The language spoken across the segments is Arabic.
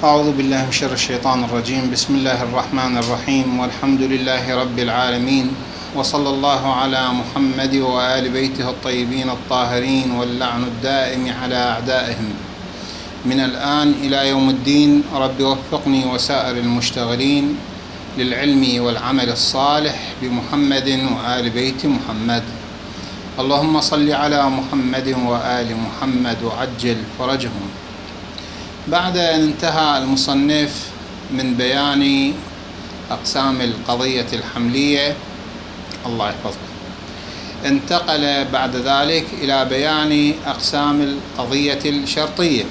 أعوذ بالله من شر الشيطان الرجيم. بسم الله الرحمن الرحيم، والحمد لله رب العالمين، وصلى الله على محمد وآل بيته الطيبين الطاهرين، واللعن الدائم على أعدائهم من الآن إلى يوم الدين. رب وفقني وسائر المشتغلين للعلم والعمل الصالح بمحمد وآل بيت محمد. اللهم صل على محمد وآل محمد وعجل فرجهم. بعد أن انتهى المصنف من بيان أقسام القضية الحملية، الله يحفظك، انتقل بعد ذلك إلى بيان أقسام القضية الشرطية،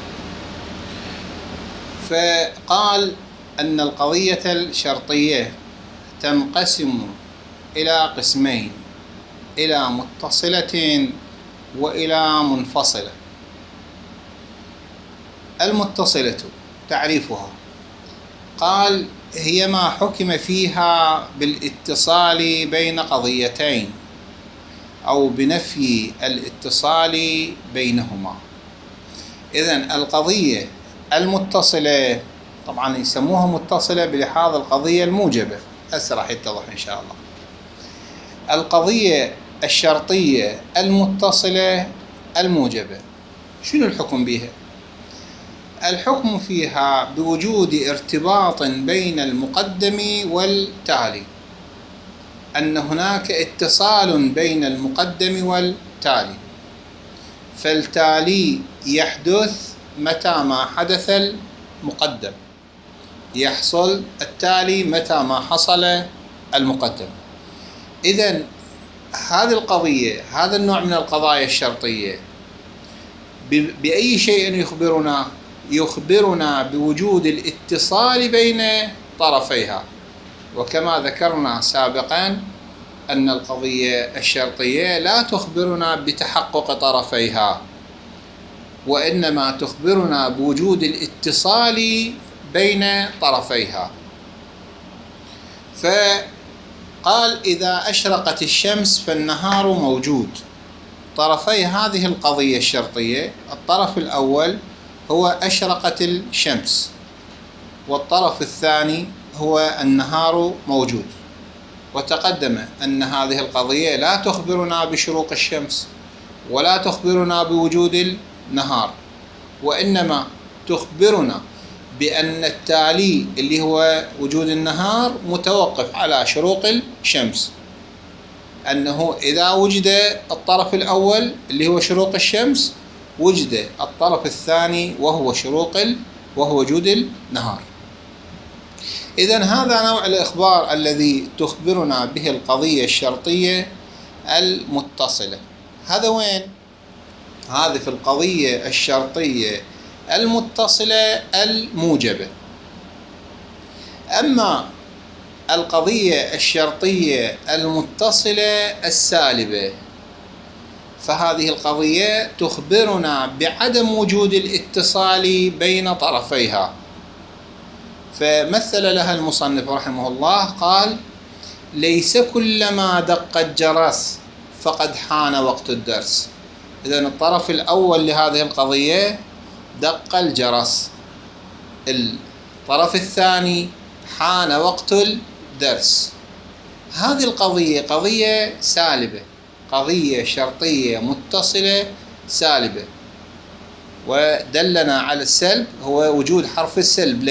فقال أن القضية الشرطية تنقسم إلى قسمين: إلى متصلة وإلى منفصلة. المتصلة تعريفها، قال: هي ما حكم فيها بالاتصال بين قضيتين أو بنفي الاتصال بينهما. إذن القضية المتصلة طبعا يسموها متصلة بلحاظ القضية الموجبة، هسه راح يتضح إن شاء الله. القضية الشرطية المتصلة الموجبة، شنو الحكم بها؟ الحكم فيها بوجود ارتباط بين المقدم والتالي، أن هناك اتصال بين المقدم والتالي، فالتالي يحدث متى ما حدث المقدم، يحصل التالي متى ما حصل المقدم. إذن هذه القضية، هذا النوع من القضايا الشرطية، بأي شيء يخبرنا بوجود الاتصال بين طرفيها. وكما ذكرنا سابقا أن القضية الشرطية لا تخبرنا بتحقق طرفيها، وإنما تخبرنا بوجود الاتصال بين طرفيها. فقال: إذا أشرقت الشمس فالنهار موجود. طرفي هذه القضية الشرطية، الطرف الأول هو أشرقت الشمس، والطرف الثاني هو النهار موجود. وتقدم أن هذه القضية لا تخبرنا بشروق الشمس ولا تخبرنا بوجود النهار، وإنما تخبرنا بأن التالي اللي هو وجود النهار متوقف على شروق الشمس، أنه إذا وجد الطرف الأول اللي هو شروق الشمس وجد الطرف الثاني وهو وهو وجود النهار. إذن هذا نوع الإخبار الذي تخبرنا به القضية الشرطية المتصلة. هذا وين؟ هذا في القضية الشرطية المتصلة الموجبة. أما القضية الشرطية المتصلة السالبة، فهذه القضية تخبرنا بعدم وجود الاتصال بين طرفيها. فمثل لها المصنف رحمه الله، قال: ليس كلما دق الجرس فقد حان وقت الدرس. إذن الطرف الأول لهذه القضية دق الجرس، الطرف الثاني حان وقت الدرس. هذه القضية قضية سالبة، قضية شرطية متصلة سالبة. ودلنا على السلب هو وجود حرف السلب،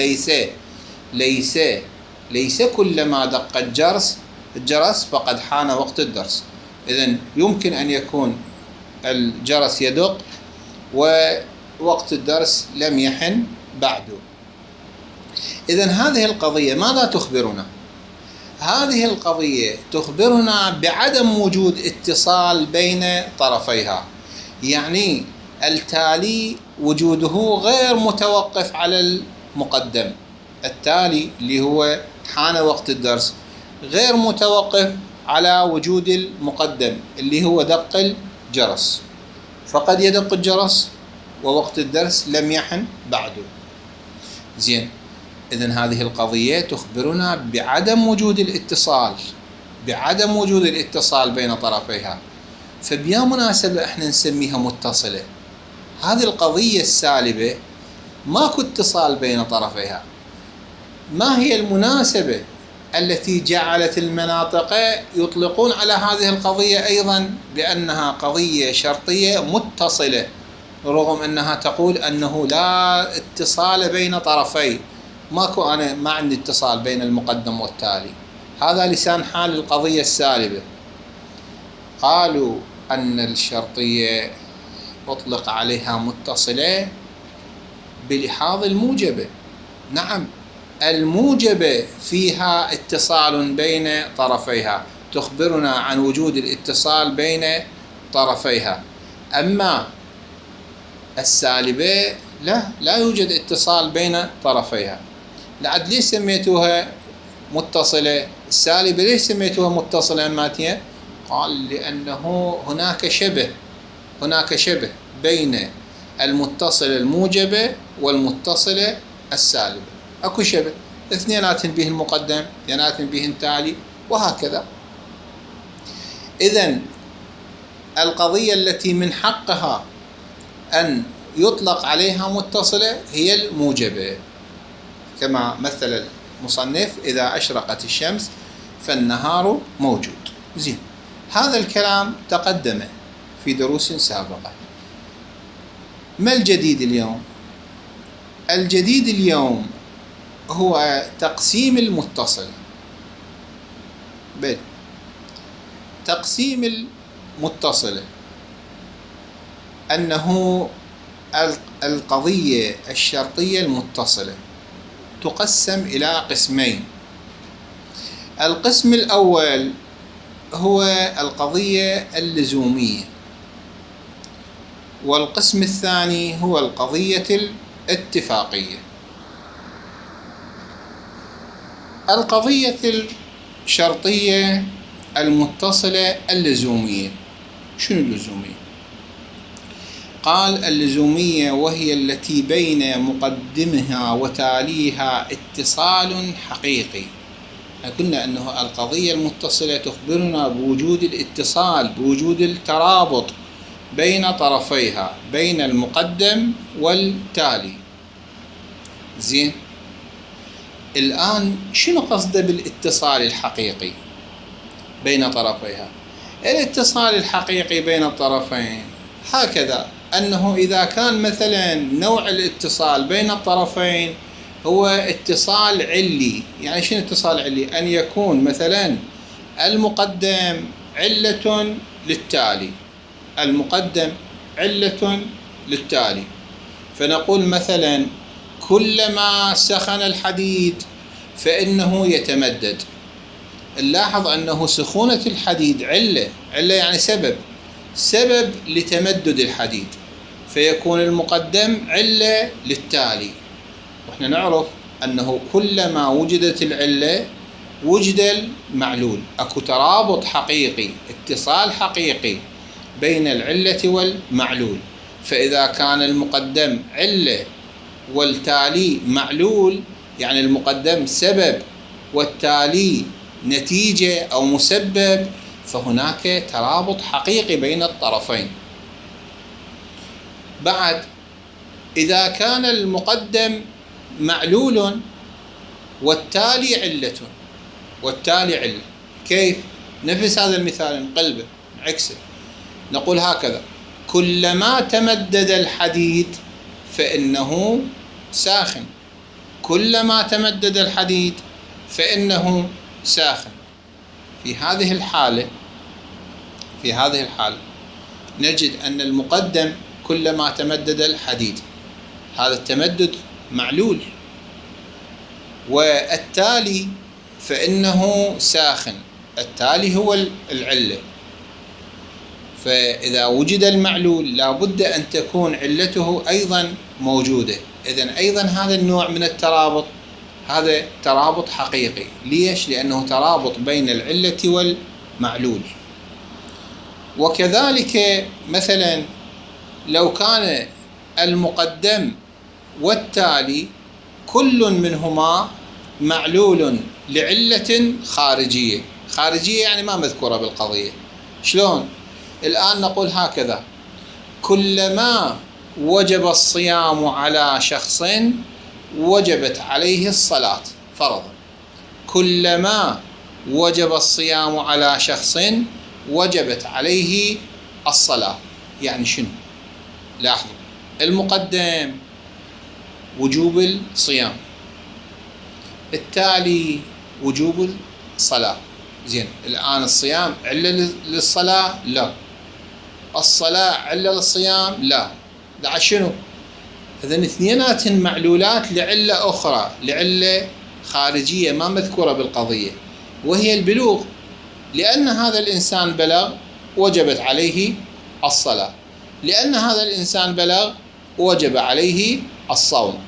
ليس كلما دق الجرس فقد حان وقت الدرس. إذن يمكن أن يكون الجرس يدق ووقت الدرس لم يحن بعده. إذن هذه القضية ماذا تخبرنا؟ هذه القضية تخبرنا بعدم وجود اتصال بين طرفيها، يعني التالي وجوده غير متوقف على المقدم. التالي اللي هو حان وقت الدرس غير متوقف على وجود المقدم اللي هو دق الجرس، فقد يدق الجرس ووقت الدرس لم يحن بعده. زين، إذن هذه القضية تخبرنا بعدم وجود الاتصال بين طرفيها، فبيا مناسبة احنا نسميها متصلة. هذه القضية السالبة ماكو اتصال بين طرفيها. ما هي المناسبة التي جعلت المناطق يطلقون على هذه القضية أيضا بأنها قضية شرطية متصلة، رغم أنها تقول أنه لا اتصال بين طرفي، أنا ما عندي اتصال بين المقدم والتالي. هذا لسان حال القضية السالبة. قالوا أن الشرطية أطلق عليها متصلة بلحاظ الموجبة. نعم، الموجبة فيها اتصال بين طرفيها، تخبرنا عن وجود الاتصال بين طرفيها. أما السالبة لا يوجد اتصال بين طرفيها. لعد ليش سميتوها متصلة؟ السالبة ليش سميتوها متصلة ماتية؟ قال لأنه هناك شبه بين المتصلة الموجبة والمتصلة السالبة. اكو شبه، اثنيناتهم به المقدم، اثنيناتهم به التالي، وهكذا. إذن القضية التي من حقها أن يطلق عليها متصلة هي الموجبة، كما مثل المصنف: إذا أشرقت الشمس فالنهار موجود. زين، هذا الكلام تقدم في دروس سابقة. ما الجديد اليوم؟ الجديد اليوم هو تقسيم المتصل. تقسيم المتصلة أنه القضية الشرطية المتصلة تقسم إلى قسمين. القسم الأول هو القضية اللزومية، والقسم الثاني هو القضية الاتفاقية. القضية الشرطية المتصلة اللزومية. شنو اللزومية؟ قال: اللزومية وهي التي بين مقدمها وتاليها اتصال حقيقي. قلنا أنه القضية المتصلة تخبرنا بوجود الاتصال، بوجود الترابط بين طرفيها، بين المقدم والتالي. زين، الآن شنو قصده بالاتصال الحقيقي بين طرفيها؟ الاتصال الحقيقي بين الطرفين هكذا، أنه إذا كان مثلا نوع الاتصال بين الطرفين هو اتصال علي. يعني شنو اتصال علي؟ أن يكون مثلا المقدم علة للتالي، المقدم علة للتالي. فنقول مثلا: كلما سخن الحديد فإنه يتمدد. نلاحظ أنه سخونة الحديد علة يعني سبب لتمدد الحديد، فيكون المقدم علة للتالي. وإحنا نعرف أنه كلما وجدت العلة وجد المعلول. أكو ترابط حقيقي، اتصال حقيقي بين العلة والمعلول. فإذا كان المقدم علة والتالي معلول، يعني المقدم سبب والتالي نتيجة أو مسبب، فهناك ترابط حقيقي بين الطرفين. بعد، إذا كان المقدم معلول والتالي علة، كيف؟ نفس هذا المثال نقلبه نعكسه، نقول هكذا: كلما تمدد الحديد فإنه ساخن، كلما تمدد الحديد فإنه ساخن. في هذه الحالة نجد أن المقدم كلما تمدد الحديد، هذا التمدد معلول، والتالي فإنه ساخن، التالي هو العلة. فإذا وجد المعلول لابد أن تكون علته أيضا موجودة. إذن أيضا هذا النوع من الترابط هذا ترابط حقيقي. ليش؟ لأنه ترابط بين العلة والمعلول. وكذلك مثلا لو كان المقدم والتالي كل منهما معلول لعلة خارجية يعني ما مذكورة بالقضية. شلون؟ الآن نقول هكذا: كلما وجب الصيام على شخص وجبت عليه الصلاة فرضا. كلما وجب الصيام على شخص وجبت عليه الصلاة. يعني شنو؟ لاحظوا، المقدم وجوب الصيام، التالي وجوب الصلاة. زين، الآن الصيام علة للصلاة؟ لا. الصلاة علة للصيام؟ لا. دع شنو؟ إذن اثنيناتهن معلولات لعلة أخرى، لعلة خارجية ما مذكورة بالقضية، وهي البلوغ. لأن هذا الإنسان بلغ وجبت عليه الصلاة، لأن هذا الإنسان بلغ وجب عليه الصوم.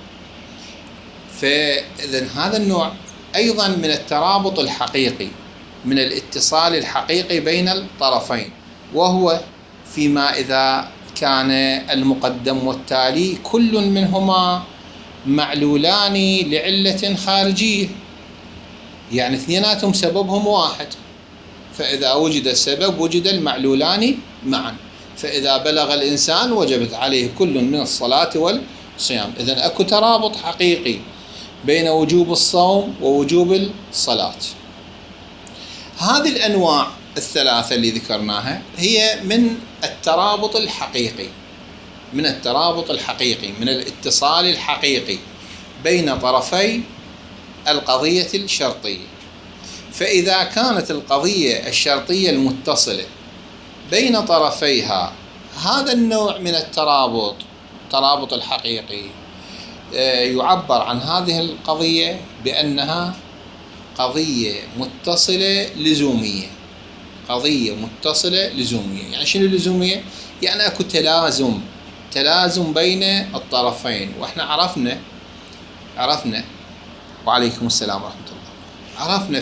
فإذن هذا النوع أيضا من الترابط الحقيقي، من الاتصال الحقيقي بين الطرفين، وهو فيما إذا كان المقدم والتالي كل منهما معلولان لعلة خارجية، يعني اثنيناتهم سببهم واحد، فإذا وجد السبب وجد المعلولان معا، فإذا بلغ الإنسان وجبت عليه كل من الصلاة والصيام. إذن أكو ترابط حقيقي بين وجوب الصوم ووجوب الصلاة. هذه الأنواع الثلاثة اللي ذكرناها هي من الترابط الحقيقي، من الترابط الحقيقي، من الاتصال الحقيقي بين طرفي القضية الشرطية. فإذا كانت القضية الشرطية المتصلة بين طرفيها هذا النوع من الترابط، الترابط الحقيقي، يعبر عن هذه القضية بأنها قضية متصلة لزومية. قضية متصلة لزومية. يعني شنو لزومية؟ يعني أكو تلازم بين الطرفين. وإحنا عرفنا وعليكم السلام ورحمة الله، عرفنا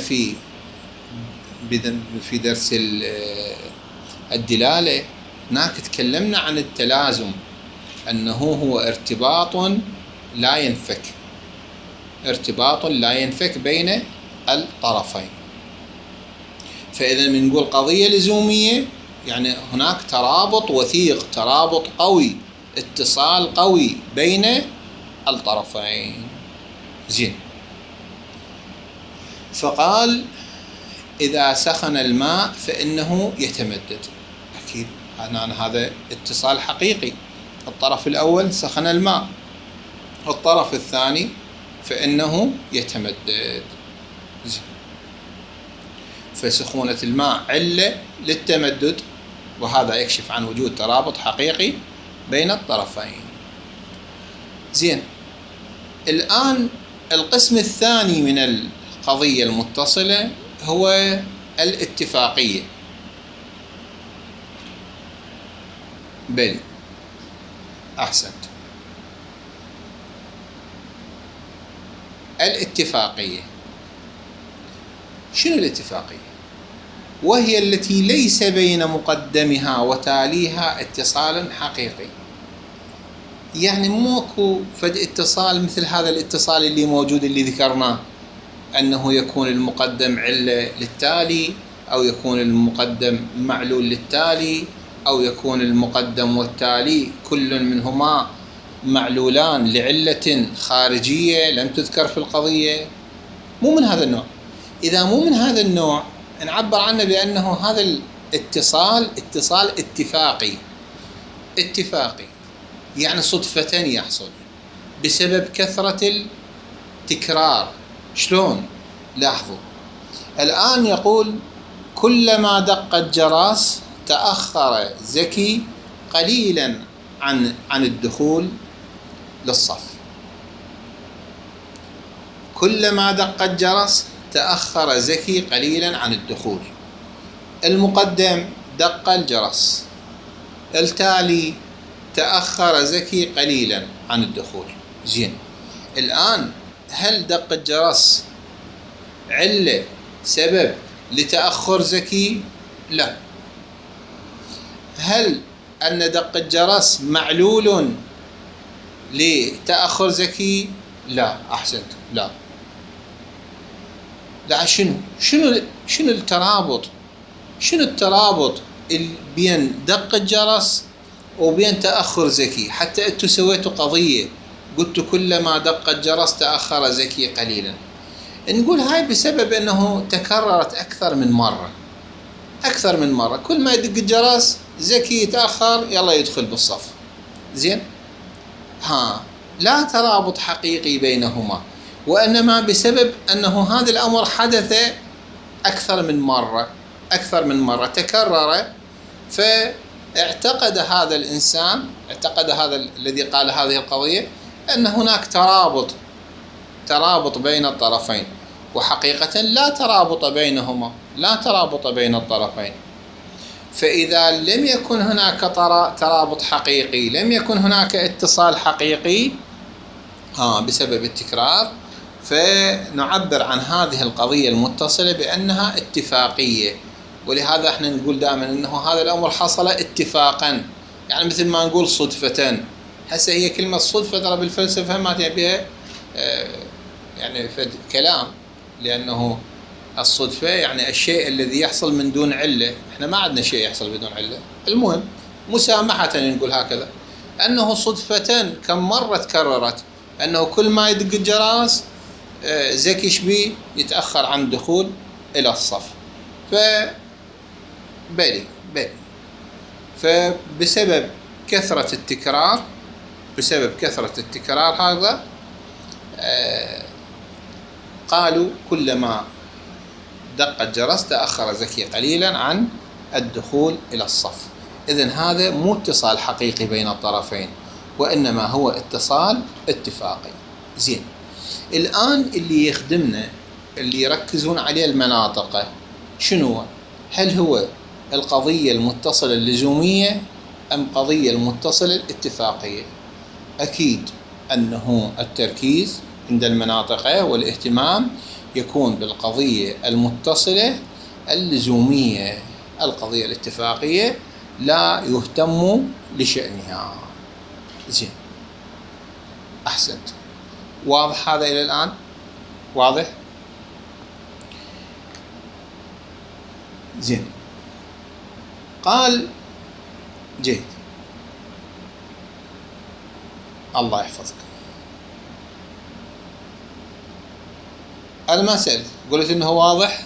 في درس الدلالة هناك تكلمنا عن التلازم، أنه هو ارتباط لا ينفك، ارتباط لا ينفك بين الطرفين. فإذا بنقول قضية لزومية يعني هناك ترابط وثيق، ترابط قوي، اتصال قوي بين الطرفين. زين، فقال إذا سخن الماء فإنه يتمدد. أكيد هذا اتصال حقيقي. الطرف الأول سخن الماء، الطرف الثاني فإنه يتمدد. زين، فسخونة الماء علة للتمدد، وهذا يكشف عن وجود ترابط حقيقي بين الطرفين. زين، الآن القسم الثاني من القضية المتصلة هو الاتفاقية. بل أحسنت، الاتفاقية. شنو الاتفاقية؟ وهي التي ليس بين مقدمها وتاليها اتصال حقيقي. يعني موكو فد اتصال مثل هذا الاتصال اللي موجود اللي ذكرناه، أنه يكون المقدم علة للتالي، أو يكون المقدم معلول للتالي، أو يكون المقدم والتالي كل منهما معلولان لعلة خارجية لم تذكر في القضية. مو من هذا النوع. إذا مو من هذا النوع نعبر عنه بأنه هذا الاتصال اتصال اتفاقي، يعني صدفة يحصل بسبب كثرة التكرار. شلون؟ لاحظوا، الآن يقول كلما دقت جرس تأخر زكي قليلا عن الدخول للصف. كلما دقت جرس تأخر زكي قليلا عن الدخول. المقدم دق الجرس، التالي تأخر زكي قليلا عن الدخول. زين، الآن هل دق الجرس علة سبب لتأخر زكي؟ لا. هل أن دق الجرس معلول لتأخر زكي؟ لا. أحسنت، لا. شنو الترابط؟ شنو الترابط بين دق الجرس وبين تأخر زكي. حتى أنتوا سويتوا قضية قلتوا كلما دق الجرس تأخر زكي قليلا. نقول هاي بسبب أنه تكررت أكثر من مرة. كل ما يدق الجرس زكي يتأخر يلا يدخل بالصف. زين، لا ترابط حقيقي بينهما، وإنما بسبب أنه هذا الأمر حدث أكثر من مرة تكرر. فاعتقد هذا الإنسان، هذا الذي قال هذه القضية، أن هناك ترابط بين الطرفين، وحقيقة لا ترابط بينهما، لا ترابط بين الطرفين. فإذا لم يكن هناك ترابط حقيقي، لم يكن هناك اتصال حقيقي بسبب التكرار، فنعبر عن هذه القضية المتصلة بأنها اتفاقية. ولهذا احنا نقول دائما أنه هذا الأمر حصل اتفاقا، يعني مثل ما نقول صدفة. هسه هي كلمة صدفة ترى بالفلسفة ما تبيها يعني كلام، لأنه الصدفة يعني الشيء الذي يحصل من دون علة. احنا ما عندنا شيء يحصل بدون علة. المهم مسامحة نقول هكذا، أنه صدفة كم مرة تكررت أنه كل ما يدق الجرس زكي شبي يتأخر عن الدخول إلى الصف. فبسبب كثرة التكرار هذا قالوا كلما دق الجرس تأخر زكي قليلا عن الدخول إلى الصف. إذن هذا مو اتصال حقيقي بين الطرفين، وإنما هو اتصال اتفاقي. زين، الآن اللي يخدمنا اللي يركزون عليه المناطق شنو؟ هل هو القضية المتصلة اللزومية أم قضية المتصلة الاتفاقية؟ أكيد أنه التركيز عند المناطق والاهتمام يكون بالقضية المتصلة اللزومية. القضية الاتفاقية لا يهتم لشأنها. زين، أحسنت. واضح هذا إلى الآن؟ واضح؟ زين، قال جيد، الله يحفظك. أنا ما سألت، قلت إنه واضح.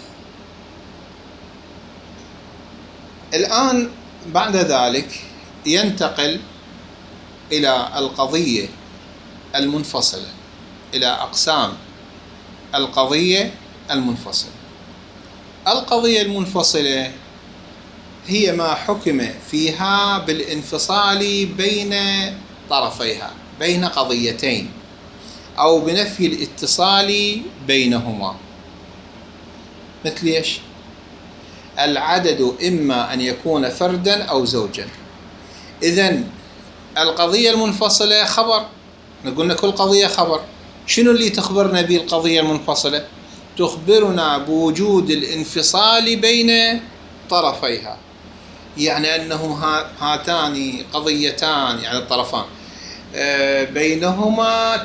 الآن بعد ذلك ينتقل إلى القضية المنفصلة، إلى أقسام القضية المنفصلة. القضية المنفصلة هي ما حكم فيها بالانفصال بين طرفيها، بين قضيتين، أو بنفي الاتصال بينهما. مثل إيش؟ العدد إما أن يكون فردا أو زوجا. إذن القضية المنفصلة خبر، قلنا كل قضية خبر. شنو اللي تخبرنا به القضية المنفصلة؟ تخبرنا بوجود الانفصال بين طرفيها، يعني أنه هاتان قضيتان، يعني الطرفان بينهما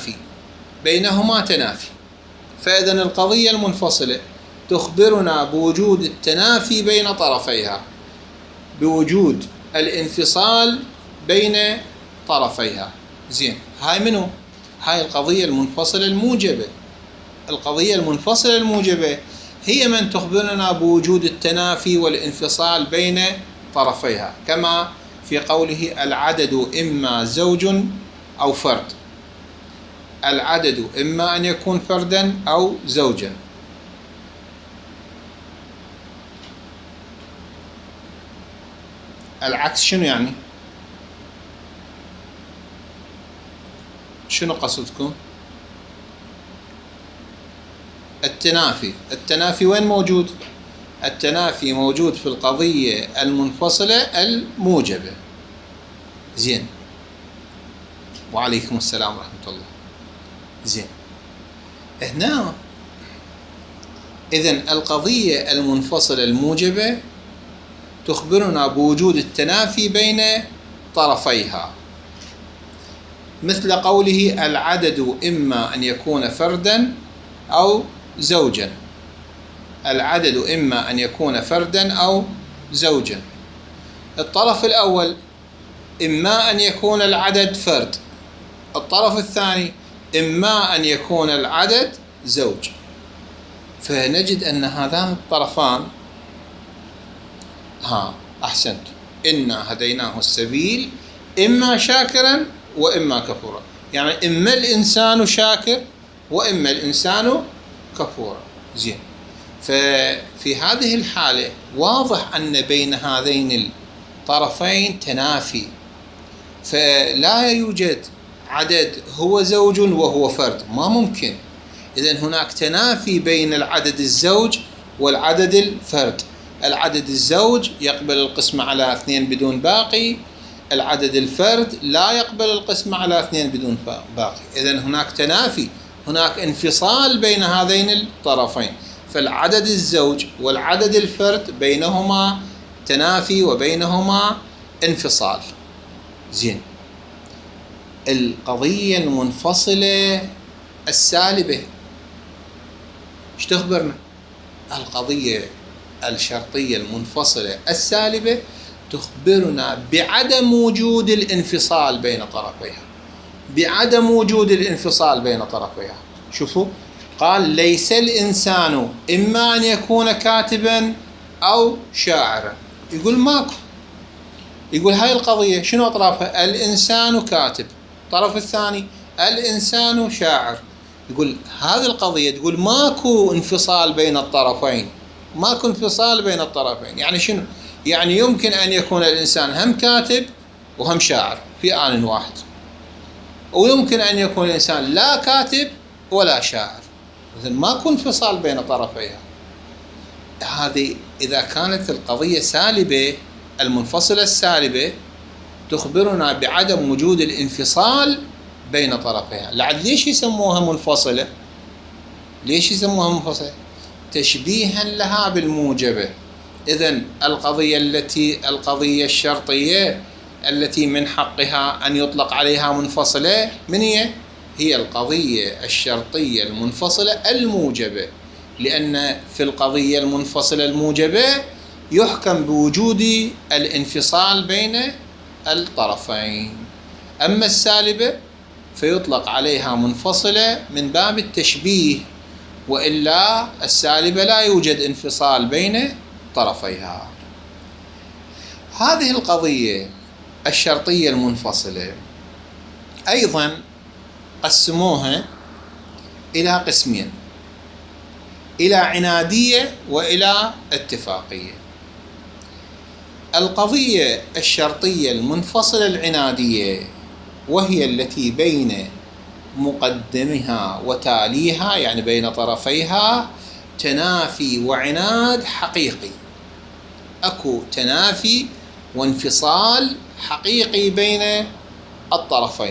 تنافي. فإذن القضية المنفصلة تخبرنا بوجود التنافي بين طرفيها، بوجود الانفصال بين طرفيها. زين، هاي منو؟ هاي القضية المنفصلة الموجبة. القضية المنفصلة الموجبة هي من تخبرنا بوجود التنافي والانفصال بين طرفيها، كما في قوله العدد إما زوج أو فرد. العدد إما أن يكون فردا أو زوجا. العكس شنو يعني؟ شنو قصدكم؟ التنافي وين موجود؟ التنافي موجود في القضية المنفصلة الموجبة. زين، وعليكم السلام ورحمة الله. زين، هنا إذن القضية المنفصلة الموجبة تخبرنا بوجود التنافي بين طرفيها، مثل قوله العدد إما أن يكون فردا أو زوجا. العدد إما أن يكون فردا أو زوجا. الطرف الأول إما أن يكون العدد فرد، الطرف الثاني إما أن يكون العدد زوج. فنجد أن هذان الطرفان أحسنت، إنا هديناه السبيل إما شاكرا وإما كفورا، يعني إما الإنسان شاكر وإما الإنسان كفورا. زين، ففي هذه الحالة واضح أن بين هذين الطرفين تنافي، فلا يوجد عدد هو زوج وهو فرد، ما ممكن. إذن هناك تنافي بين العدد الزوج والعدد الفرد. العدد الزوج يقبل القسمة على 2 بدون باقي، العدد الفرد لا يقبل القسمة على 2 بدون باقي. إذن هناك تنافي، هناك انفصال بين هذين الطرفين. فالعدد الزوج والعدد الفرد بينهما تنافي وبينهما انفصال. زين، القضية المنفصلة السالبة ايش تخبرنا؟ القضية الشرطية المنفصلة السالبة تخبرنا بعدم وجود الانفصال بين طرفيها، بعدم وجود الانفصال بين طرفيها. شوفوا، قال ليس الإنسان إما أن يكون كاتبا أو شاعرا. يقول ماكو، يقول هاي القضية شنو أطرافها؟ الإنسان كاتب، الطرف الثاني الإنسان شاعر. يقول هذه القضية تقول ماكو انفصال بين الطرفين، ماكو انفصال بين الطرفين. يعني شنو؟ يعني يمكن أن يكون الإنسان هم كاتب وهم شاعر في آن واحد، ويمكن أن يكون الإنسان لا كاتب ولا شاعر. إذن ماكو انفصال بين طرفيها. هذه إذا كانت القضية سالبة، المنفصلة السالبة تخبرنا بعدم وجود الانفصال بين طرفيها. ليش يسموها منفصلة؟ ليش يسموها منفصلة؟ تشبيها لها بالموجبة. إذن القضية الشرطية التي من حقها أن يطلق عليها منفصلة من هي؟ هي القضية الشرطية المنفصلة الموجبة، لأن في القضية المنفصلة الموجبة يحكم بوجود الانفصال بين الطرفين. أما السالبة فيطلق عليها منفصلة من باب التشبيه، وإلا السالبة لا يوجد انفصال بين طرفيها. هذه القضية الشرطية المنفصلة أيضا قسموها إلى قسمين، إلى عنادية وإلى اتفاقية. القضية الشرطية المنفصلة العنادية وهي التي بين مقدمها وتاليها، يعني بين طرفيها تنافي وعناد حقيقي، أكو تنافي وانفصال حقيقي بين الطرفين.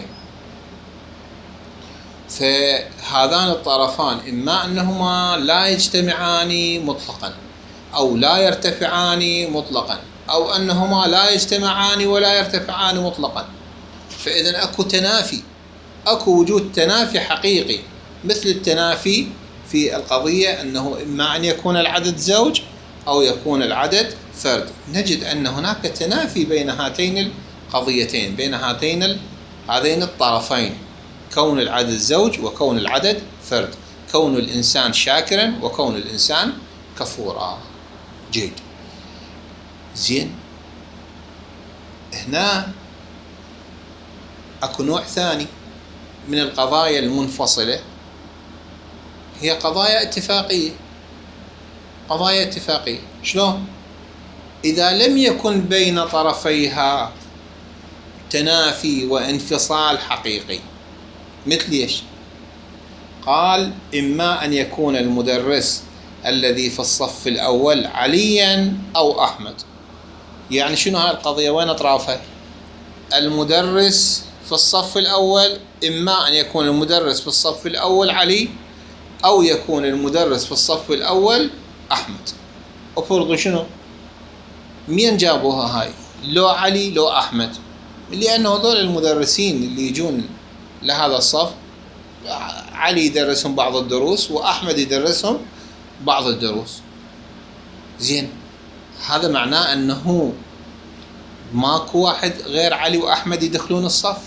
فهذان الطرفان إما أنهما لا يجتمعان مطلقا أو لا يرتفعان مطلقا، أو أنهما لا يجتمعان ولا يرتفعان مطلقا. فإذن أكو تنافي، أكو وجود تنافي حقيقي، مثل التنافي في القضية أنه إما أن يكون العدد زوج أو يكون العدد فرد. نجد أن هناك تنافي بين هاتين القضيتين، بين هذين الطرفين، كون العدد زوج وكون العدد فرد، كون الإنسان شاكرا وكون الإنسان كفورا. جيد، زين. هنا أكو نوع ثاني من القضايا المنفصلة، هي قضايا اتفاقية. قضايا اتفاقية شلون؟ إذا لم يكن بين طرفيها تنافي وانفصال حقيقي. مثل ايش؟ قال إما أن يكون المدرس الذي في الصف الأول عليا أو أحمد. يعني شنو هاي القضية؟ وين أطرافها؟ المدرس في الصف الأول إما أن يكون المدرس في الصف الأول علي أو يكون المدرس في الصف الأول أحمد. وفرضوا شنو؟ مين جابوها هاي؟ لو علي لو أحمد، لأنه هذول المدرسين اللي يجون لهذا الصف، علي يدرسهم بعض الدروس وأحمد يدرسهم بعض الدروس. زين، هذا معناه أنه ماكو واحد غير علي وأحمد يدخلون الصف.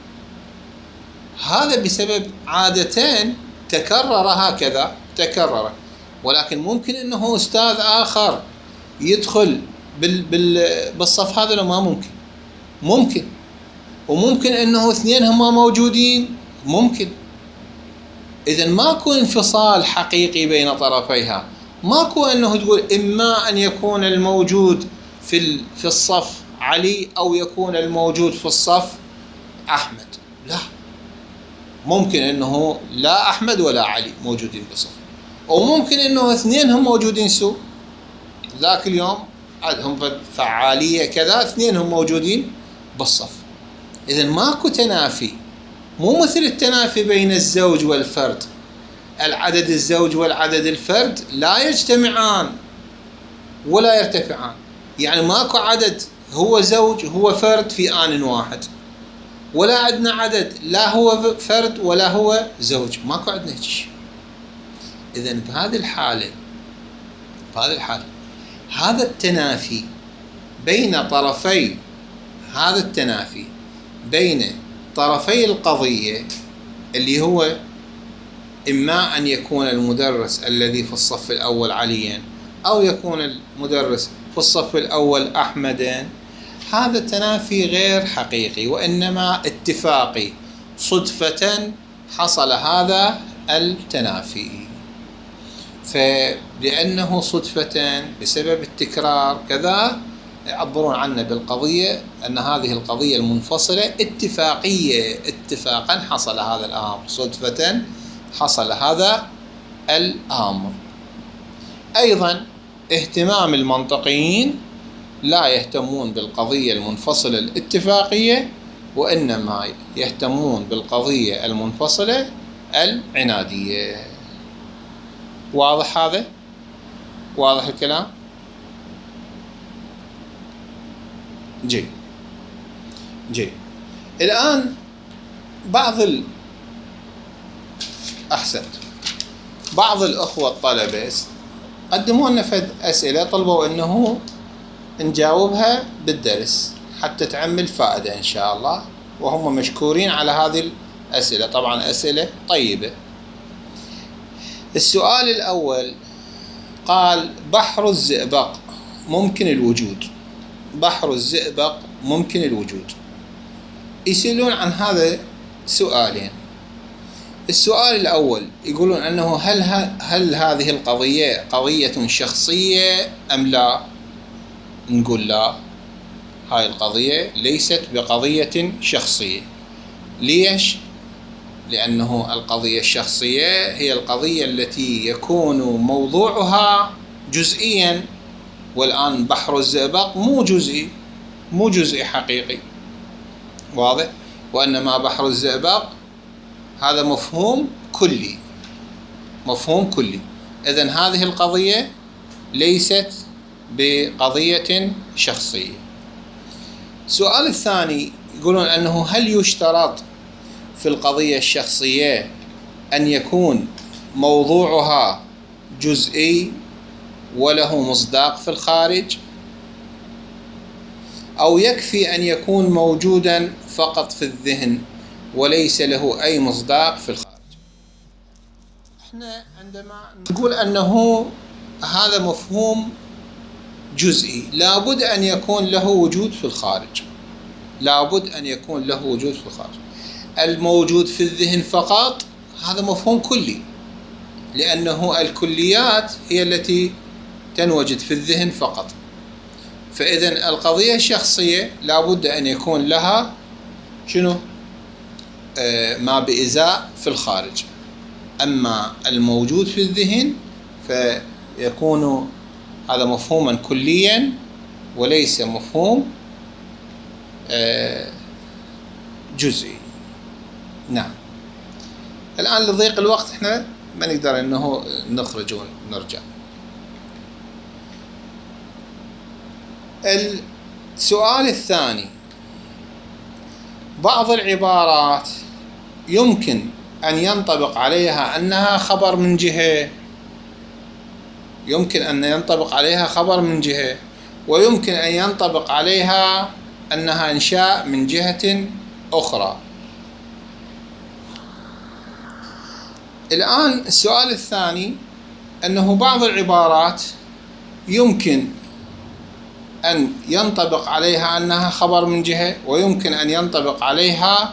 هذا بسبب عادتين تكرر هكذا تكرر. ولكن ممكن أنه أستاذ آخر يدخل بالصف هذا، لو ما ممكن. وممكن أنه اثنين هما موجودين، ممكن. إذن ماكو انفصال حقيقي بين طرفيها. ماكو أنه تقول إما أن يكون الموجود في الصف علي أو يكون الموجود في الصف أحمد. لا، ممكن أنه لا أحمد ولا علي موجودين بالصف، وممكن أنه اثنين هم موجودين سوء ذاك اليوم عندهم فعالية كذا، اثنين هم موجودين بالصف. إذن ماكو تنافي، مو مثل التنافي بين الزوج والفرد. العدد الزوج والعدد الفرد لا يجتمعان ولا يرتفعان. يعني ماكو عدد هو زوج هو فرد في آن واحد، ولا عندنا عدد لا هو فرد ولا هو زوج، ماكو عندنا هيك. إذن بهذه الحالة هذا التنافي بين طرفي القضية، اللي هو إما أن يكون المدرس الذي في الصف الأول عليا أو يكون المدرس في الصف الأول أحمدا، هذا التنافي غير حقيقي، وإنما اتفاقي. صدفة حصل هذا التنافي، فلأنه صدفة بسبب التكرار كذا يعبرون عنه بالقضية أن هذه القضية المنفصلة اتفاقا حصل هذا الأمر، صدفة حصل هذا الأمر. أيضا اهتمام المنطقيين لا يهتمون بالقضية المنفصلة الاتفاقية، وإنما يهتمون بالقضية المنفصلة العنادية. واضح هذا؟ واضح الكلام؟ جيد. الآن بعض الأخوة الطلبة قدموا لنا فد أسئلة، طلبوا أنه نجاوبها بالدرس حتى تعمل فائدة إن شاء الله، وهم مشكورين على هذه الأسئلة. طبعا أسئلة طيبة. السؤال الأول قال: بحر الزئبق ممكن الوجود. يسألون عن هذا سؤالين. السؤال الأول يقولون أنه هل هذه القضية قضية شخصية أم لا؟ نقول لا، هاي القضية ليست بقضية شخصية. ليش؟ لأنه القضية الشخصية هي القضية التي يكون موضوعها جزئيا، والآن بحر الزئبق مو جزئي حقيقي، واضح؟ وإنما بحر الزئبق هذا مفهوم كلي. إذن هذه القضية ليست بقضية شخصية. السؤال الثاني يقولون أنه هل يشترط في القضية الشخصية أن يكون موضوعها جزئي وله مصداق في الخارج، أو يكفي أن يكون موجودا فقط في الذهن وليس له أي مصداق في الخارج؟ احنا عندما نقول أنه هذا مفهوم جزئي، لابد أن يكون له وجود في الخارج. الموجود في الذهن فقط هذا مفهوم كلي، لأنه الكليات هي التي تنوجد في الذهن فقط. فإذن القضية الشخصية لابد أن يكون لها ما بإزاء في الخارج. أما الموجود في الذهن فيكون هذا مفهوما كليا وليس مفهوم جزئي. نعم. الآن لضيق الوقت احنا ما نقدر انه نخرج ونرجع. السؤال الثاني: بعض العبارات يمكن أن ينطبق عليها أنها خبر من جهة، ويمكن أن ينطبق عليها أنها إنشاء من جهة أخرى. الآن السؤال الثاني، أنه بعض العبارات يمكن أن ينطبق عليها أنها خبر من جهة، ويمكن أن ينطبق عليها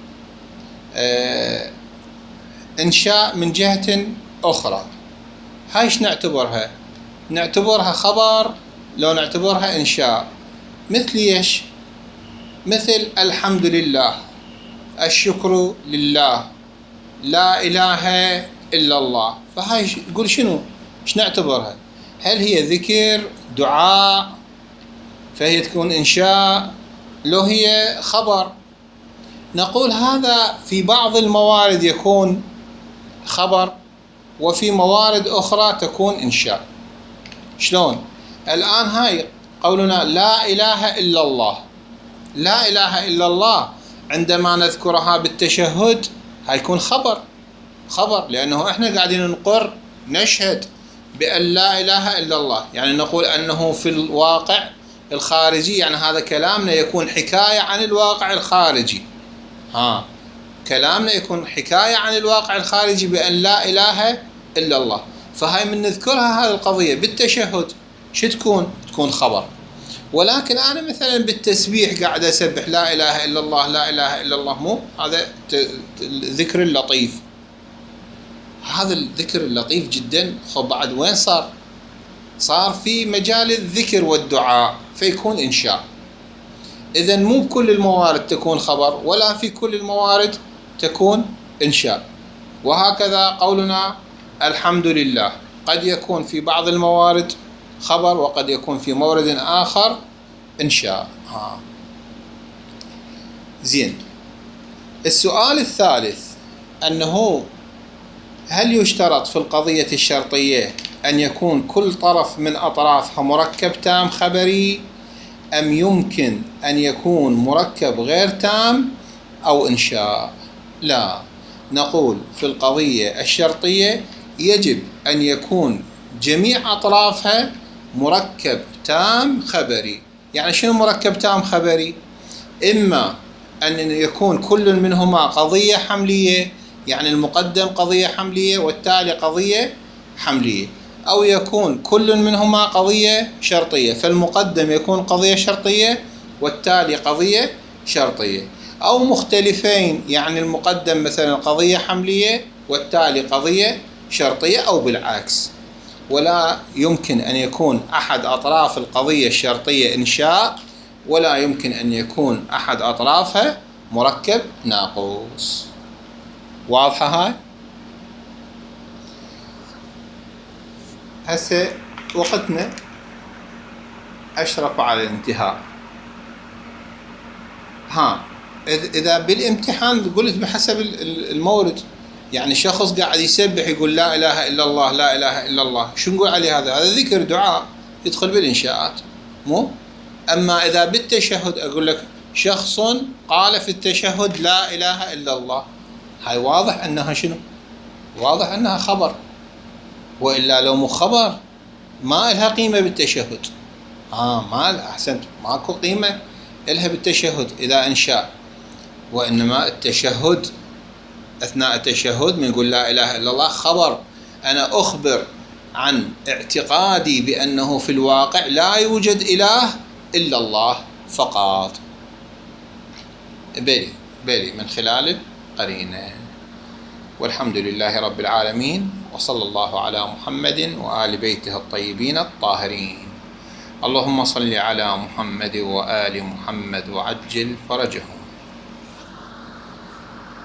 إنشاء من جهة أخرى. هاي ايش نعتبرها؟ نعتبرها خبر لو نعتبرها إنشاء. مثل ايش؟ مثل الحمد لله، الشكر لله، لا إله إلا الله. فهاي يقول شنو؟ ايش نعتبرها؟ هل هي ذكر، دعاء؟ فهي تكون إنشاء. لو هي خبر نقول هذا في بعض الموارد يكون خبر، وفي موارد أخرى تكون إنشاء. شلون؟ الآن هاي قولنا لا إله إلا الله، لا إله إلا الله عندما نذكرها بالتشهد هاي يكون خبر، لأنه إحنا قاعدين نقر نشهد بأن لا إله إلا الله، يعني نقول أنه في الواقع الخارجي، يعني هذا كلامنا يكون حكاية عن الواقع الخارجي. كلامنا يكون حكاية عن الواقع الخارجي بأن لا إله إلا الله. فهاي من نذكرها هذه القضية بالتشهد شو تكون خبر. ولكن أنا مثلا بالتسبيح قاعد أسبح لا إله إلا الله، لا إله إلا الله، مو هذا الذكر اللطيف، هذا الذكر اللطيف جدا. خب بعد وين صار في مجال الذكر والدعاء، فيكون إنشاء. إذن مو بكل الموارد تكون خبر، ولا في كل الموارد تكون إنشاء. وهكذا قولنا الحمد لله قد يكون في بعض الموارد خبر، وقد يكون في مورد آخر إنشاء. زين. السؤال الثالث، أنه هل يشترط في القضية الشرطية أن يكون كل طرف من أطرافها مركب تام خبري، أم يمكن أن يكون مركب غير تام أو إنشاء؟ لا، نقول في القضية الشرطية يجب أن يكون جميع أطرافها مركب تام خبري. يعني شنو مركب تام خبري؟ إما أن يكون كل منهما قضية حملية، يعني المقدم قضية حملية والتالي قضية حملية، أو يكون كل منهما قضية شرطية، فالمقدم يكون قضية شرطية والتالي قضية شرطية، أو مختلفين، يعني المقدم مثلا قضية حملية والتالي قضية شرطية، أو بالعكس. ولا يمكن أن يكون أحد أطراف القضية الشرطية إنشاء، ولا يمكن أن يكون أحد أطرافها مركب ناقوس. واضحة هاي؟ هسه وقتنا أشرف على الانتهاء. إذا بالامتحان قلت بحسب المورد، يعني شخص قاعد يسبح يقول لا إله إلا الله، لا إله إلا الله، شو نقول عليه؟ هذا ذكر دعاء يدخل بالإنشاءات، مو؟ أما إذا بالتشهد أقول لك شخص قال في التشهد لا إله إلا الله، هاي واضح أنها شنو؟ واضح أنها خبر، وإلا لو مو خبر ما لها قيمة بالتشهد. ما أحسنت، ماكو قيمة لها بالتشهد إذا إنشاء. وإنما التشهد، أثناء التشهد من يقول لا إله إلا الله خبر، أنا أخبر عن اعتقادي بأنه في الواقع لا يوجد إله إلا الله فقط. بلي من خلال القرينة. والحمد لله رب العالمين، وصلى الله على محمد وآل بيته الطيبين الطاهرين. اللهم صل على محمد وآل محمد وعجل فرجهم.